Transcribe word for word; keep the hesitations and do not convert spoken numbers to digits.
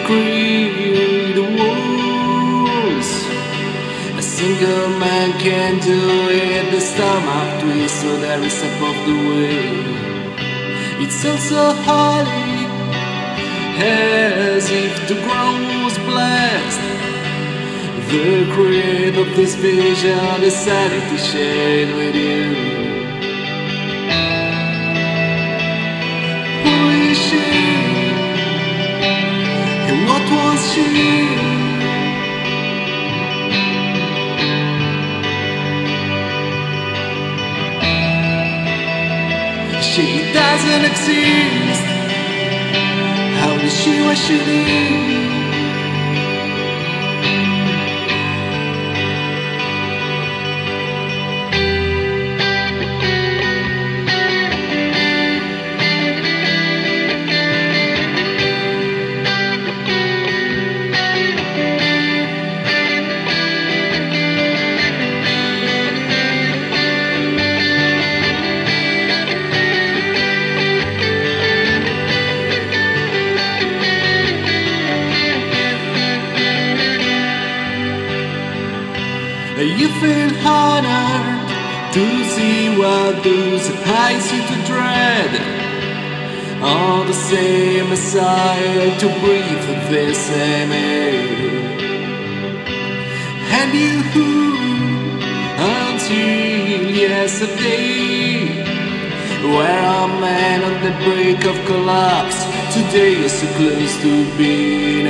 create the walls. A single man can do it. The stomach twist, so there is above the way. It's also holy, as if the ground was blessed. The creator of this vision decided to share it with you. Who is she? And what was she? She doesn't exist. How is she what she did? You feel honored to see what those eyes you to dread. All the same Messiah to breathe the same air. And you who until yesterday were a man on the brink of collapse, today you're so close to being